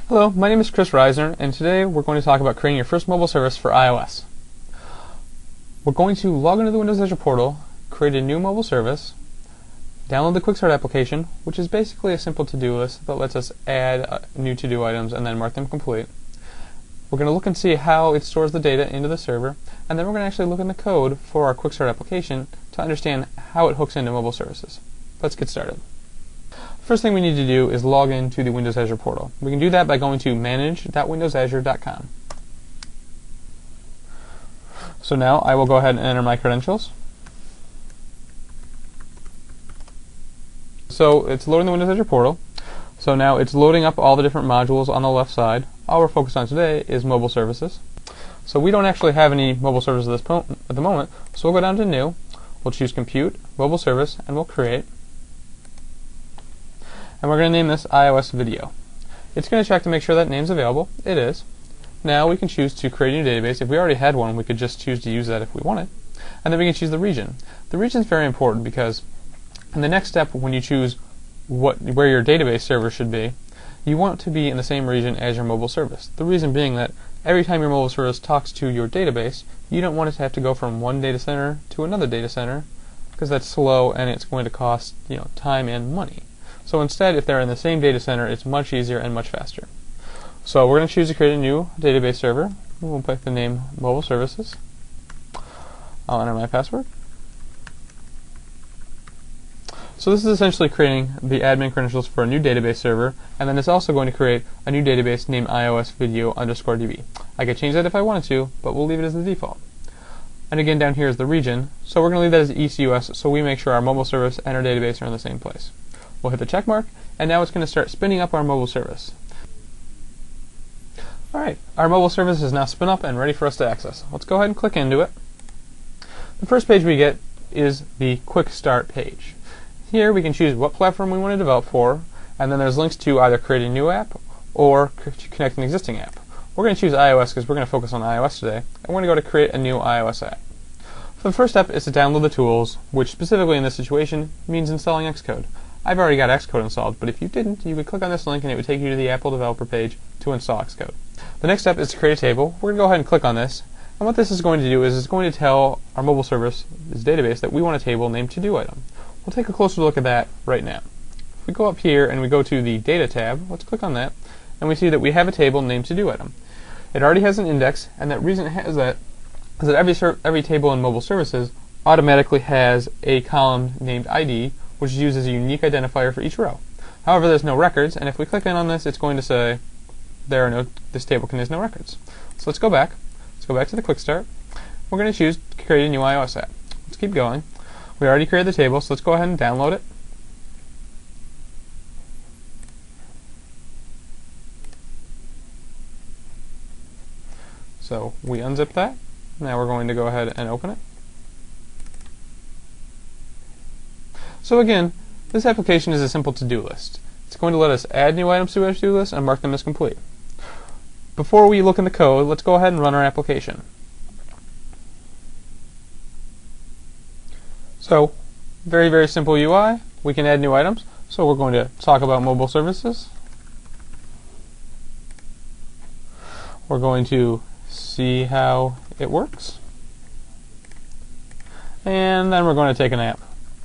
Hello, my name is Chris Reisner, and today we're going to talk about creating your first mobile service for iOS. We're going to log into the Windows Azure portal, create a new mobile service, download the Quick Start application, which is basically a simple to-do list that lets us add new to-do items and then mark them complete. We're going to look and see how it stores the data into the server, and then we're going to actually look in the code for our Quick Start application to understand how it hooks into mobile services. Let's get started. First thing we need to do is log into the Windows Azure portal. We can do that by going to manage.windowsazure.com. So now I will go ahead and enter my credentials. So it's loading the Windows Azure portal. So now it's loading up all the different modules on the left side. All we're focused on today is mobile services. So we don't actually have any mobile services at the moment, so we'll go down to New. We'll choose Compute, Mobile Service, and we'll create. And we're going to name this iOS Video. It's going to check to make sure that name's available. It is. Now we can choose to create a new database. If we already had one, we could just choose to use that if we wanted. And then we can choose the region. The region is very important because in the next step, when you choose where your database server should be, you want it to be in the same region as your mobile service. The reason being that every time your mobile service talks to your database, you don't want it to have to go from one data center to another data center because that's slow and it's going to cost time and money. So instead, if they're in the same data center, it's much easier and much faster. So we're going to choose to create a new database server. We'll pick the name Mobile Services. I'll enter my password. So this is essentially creating the admin credentials for a new database server, and then it's also going to create a new database named iOS Video _DB. I could change that if I wanted to, but we'll leave it as the default. And again, down here is the region, so we're going to leave that as ECUS so we make sure our mobile service and our database are in the same place. We'll hit the check mark, and now it's going to start spinning up our mobile service. Alright, our mobile service is now spin up and ready for us to access. Let's go ahead and click into it. The first page we get is the Quick Start page. Here we can choose what platform we want to develop for, and then there's links to either create a new app or connect an existing app. We're going to choose iOS because we're going to focus on iOS today, and we're going to go to create a new iOS app. So the first step is to download the tools, which specifically in this situation means installing Xcode. I've already got Xcode installed, but if you didn't, you could click on this link and it would take you to the Apple developer page to install Xcode. The next step is to create a table. We're going to go ahead and click on this, and what this is going to do is it's going to tell our mobile service, this database, that we want a table named to-do item. We'll take a closer look at that right now. If we go up here and we go to the Data tab, let's click on that, and we see that we have a table named to-do item. It already has an index, and the reason it has that is that every table in mobile services automatically has a column named ID, which is used as a unique identifier for each row. However, there's no records, and if we click in on this, it's going to say this table contains no records. So let's go back. Let's go back to the Quick Start. We're going to choose to create a new iOS app. Let's keep going. We already created the table, so let's go ahead and download it. So we unzip that. Now we're going to go ahead and open it. So again, this application is a simple to-do list. It's going to let us add new items to our to-do list and mark them as complete. Before we look in the code, let's go ahead and run our application. So, very, very simple UI. We can add new items. So we're going to talk about mobile services. We're going to see how it works. And then we're going to take a nap.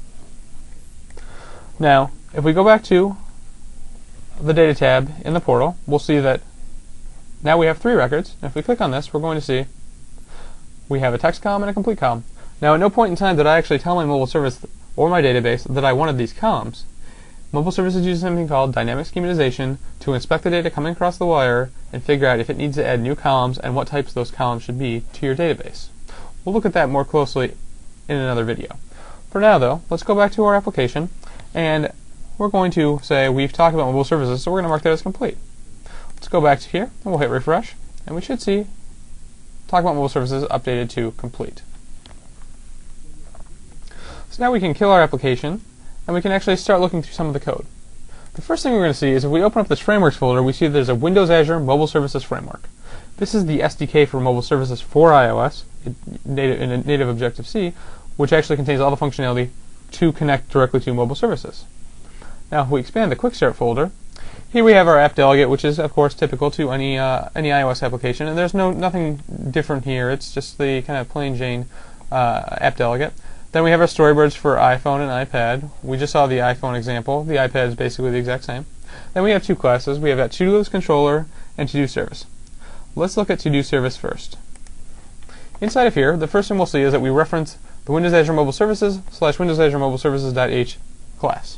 Now, if we go back to the Data tab in the portal, we'll see that now we have 3 records. And if we click on this, we're going to see we have a text column and a complete column. Now, at no point in time did I actually tell my mobile service or my database that I wanted these columns. Mobile services use something called dynamic schematization to inspect the data coming across the wire and figure out if it needs to add new columns and what types those columns should be to your database. We'll look at that more closely in another video. For now, though, let's go back to our application, and we're going to say we've talked about mobile services, so we're going to mark that as complete. Let's go back to here, and we'll hit refresh, and we should see talk about mobile services updated to complete. So now we can kill our application, and we can actually start looking through some of the code. The first thing we're going to see is if we open up this frameworks folder, we see there's a Windows Azure Mobile Services Framework. This is the SDK for mobile services for iOS in native Objective-C, which actually contains all the functionality to connect directly to mobile services. Now, if we expand the Quick Start folder, Here we have our app delegate, which is of course typical to any iOS application, and there's nothing different here. It's just the kind of plain Jane app delegate. Then we have our storyboards for iPhone and iPad. We just saw the iPhone example. The iPad is basically the exact same. Then we have two classes. We have that to-do list controller and to-do service. Let's look at to-do service first. Inside of here, the first thing we'll see is that we reference the Windows Azure Mobile Services / Windows Azure Mobile Services.h class.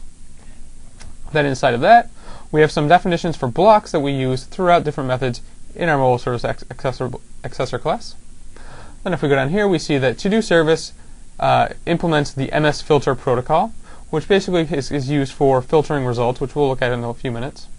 Then inside of that, we have some definitions for blocks that we use throughout different methods in our mobile service accessor class. Then if we go down here, we see that to-do service implements the MS filter protocol, which basically is used for filtering results, which we'll look at in a few minutes.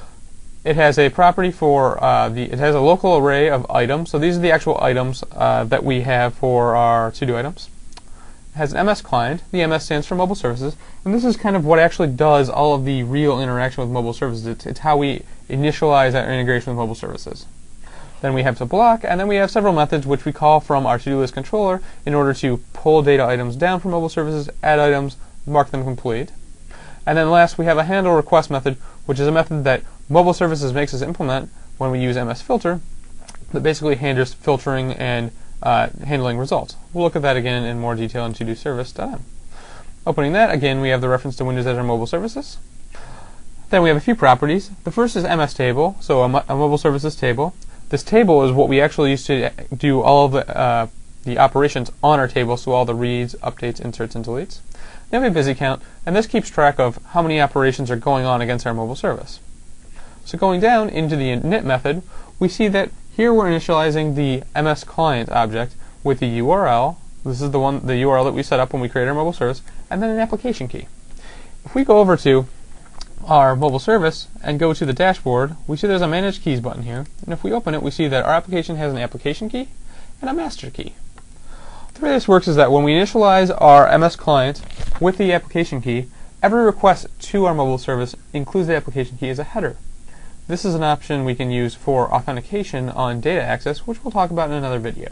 It has a property for it has a local array of items. So these are the actual items that we have for our to-do items. It has an MS client. The MS stands for mobile services, and this is kind of what actually does all of the real interaction with mobile services. It's how we initialize our integration with mobile services. Then we have the block, and then we have several methods which we call from our to-do list controller in order to pull data items down from mobile services, add items, mark them complete. And then last, we have a handle request method, which is a method that mobile services makes us implement when we use MS filter, that basically handles filtering and handling results. We'll look at that again in more detail in to-do service.m. Opening that, again, we have the reference to Windows Azure Mobile Services. Then we have a few properties. The first is MS table, so a mobile services table. This table is what we actually use to do all of the operations on our table, so all the reads, updates, inserts, and deletes. Then we have busy count, and this keeps track of how many operations are going on against our mobile service. So going down into the init method, we see that here we're initializing the MS client object with the URL. This is the URL that we set up when we create our mobile service, and then an application key. If we go over to our mobile service and go to the dashboard, we see there's a Manage Keys button here, and if we open it, we see that our application has an application key and a master key. The way this works is that when we initialize our MS client with the application key, every request to our mobile service includes the application key as a header. This is an option we can use for authentication on data access, which we'll talk about in another video.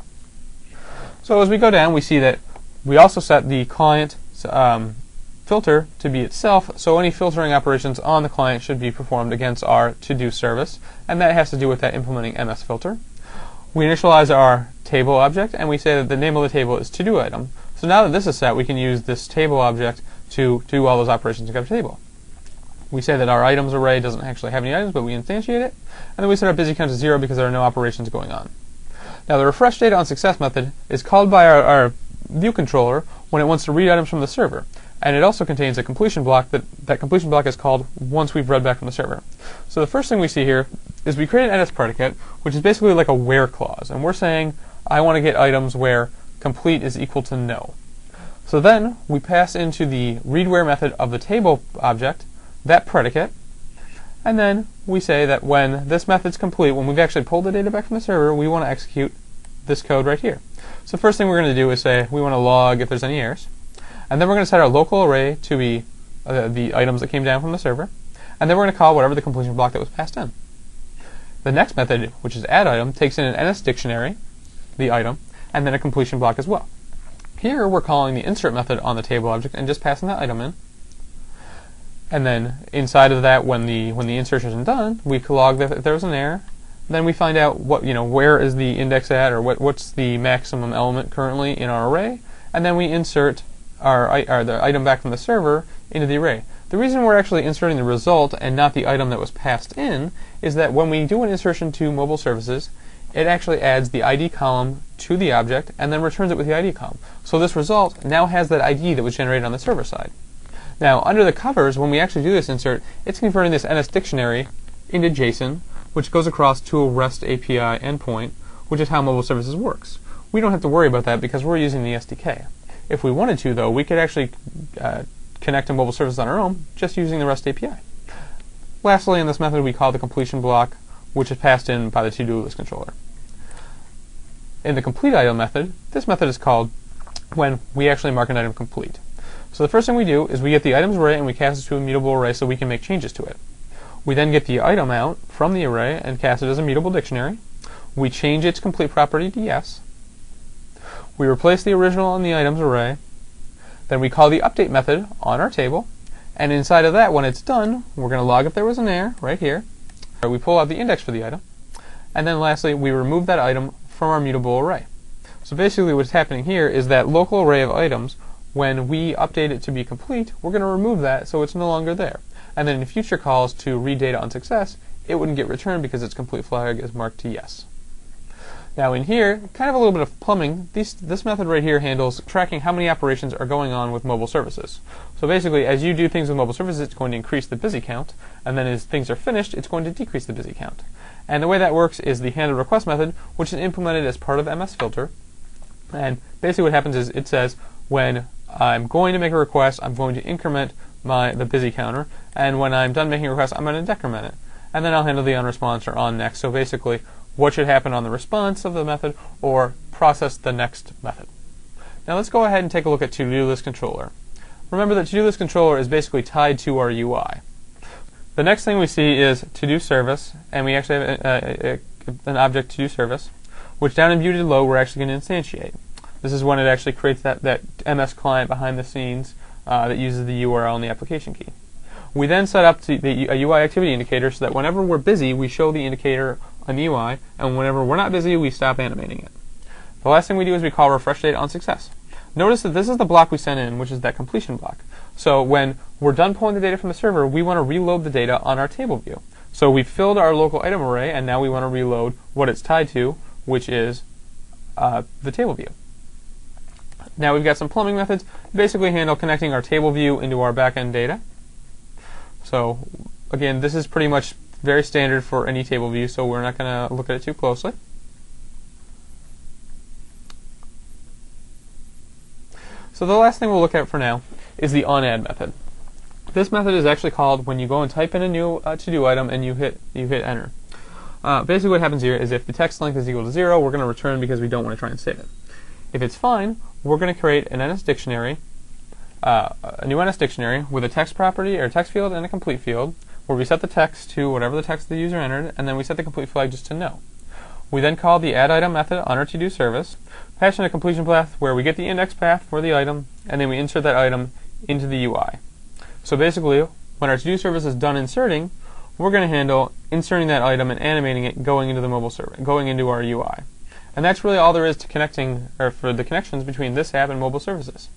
So as we go down, we see that we also set the client filter to be itself, so any filtering operations on the client should be performed against our to-do service, and that has to do with that implementing MS filter. We initialize our table object, and we say that the name of the table is to-do item. So now that this is set, we can use this table object to do all those operations against our table. We say that our items array doesn't actually have any items, but we instantiate it, and then we set our busy count to 0 because there are no operations going on. Now the refresh data on success method is called by our view controller when it wants to read items from the server, and it also contains a completion block that completion block is called once we've read back from the server. So the first thing we see here is we create an NS predicate, which is basically like a where clause, and we're saying I want to get items where complete is equal to no. So then we pass into the read where method of the table object that predicate, and then we say that when this method's complete, when we've actually pulled the data back from the server, we want to execute this code right here. So first thing we're going to do is say we want to log if there's any errors, and then we're going to set our local array to be the items that came down from the server, and then we're going to call whatever the completion block that was passed in. The next method, which is add item, takes in an NS dictionary, the item, and then a completion block as well. Here we're calling the insert method on the table object and just passing that item in. And then inside of that, when the insertion is done, we log that if there was an error. Then we find out where is the index at, or what's the maximum element currently in our array, and then we insert the item back from the server into the array. The reason we're actually inserting the result and not the item that was passed in is that when we do an insertion to mobile services, it actually adds the ID column to the object and then returns it with the ID column. So this result now has that ID that was generated on the server side. Now, under the covers, when we actually do this insert, it's converting this NS dictionary into JSON, which goes across to a REST API endpoint, which is how mobile services works. We don't have to worry about that because we're using the SDK. If we wanted to, though, we could actually connect to mobile services on our own just using the REST API. Lastly, in this method, we call the completion block, which is passed in by the to-do list controller. In the complete item method, this method is called when we actually mark an item complete. So the first thing we do is we get the items array and we cast it to a mutable array so we can make changes to it. We then get the item out from the array and cast it as a mutable dictionary. We change its complete property to yes. We replace the original in the items array. Then we call the update method on our table, And inside of that, when it's done, we're going to log if there was an error right here. We pull out the index for the item. And then lastly, we remove that item from our mutable array. So basically what's happening here is that local array of items, when we update it to be complete, we're going to remove that so it's no longer there. And then in future calls to read data on success, it wouldn't get returned because its complete flag is marked to yes. Now in here, kind of a little bit of plumbing, this method right here handles tracking how many operations are going on with mobile services. So basically, as you do things with mobile services, it's going to increase the busy count, and then as things are finished, it's going to decrease the busy count. And the way that works is the handle request method, which is implemented as part of MS Filter. And basically what happens is it says, when I'm going to make a request, I'm going to increment the busy counter, and when I'm done making a request, I'm going to decrement it. And then I'll handle the onResponse or on next. So basically, what should happen on the response of the method, or process the next method. Now let's go ahead and take a look at To-Do List Controller. Remember that To-Do List Controller is basically tied to our UI. The next thing we see is To-Do Service, and we actually have an object To-Do Service, which down in View-to-Load we're actually going to instantiate. This is when it actually creates that MS client behind the scenes that uses the URL and the application key. We then set up a UI activity indicator so that whenever we're busy, we show the indicator on the UI, and whenever we're not busy, we stop animating it. The last thing we do is we call refresh data on success. Notice that this is the block we sent in, which is that completion block. So when we're done pulling the data from the server, we want to reload the data on our table view. So we've filled our local item array, and now we want to reload what it's tied to, which is the table view. Now we've got some plumbing methods to basically handle connecting our table view into our backend data. So again, this is pretty much very standard for any table view, so we're not going to look at it too closely. So the last thing we'll look at for now is the onAdd method. This method is actually called when you go and type in a new to-do item and you hit enter. Basically what happens here is if the text length is equal to 0, we're going to return because we don't want to try and save it. If it's fine, we're going to create an NS dictionary, a new NS dictionary with a text property or text field and a complete field, where we set the text to whatever the text the user entered, and then we set the complete flag just to no. We then call the add-item method on our to-do service, pass in a completion path where we get the index path for the item, and then we insert that item into the UI. So basically, when our to-do service is done inserting, we're going to handle inserting that item and animating it going into the mobile server, going into our UI. And that's really all there is to connecting, or for the connections between this app and mobile services.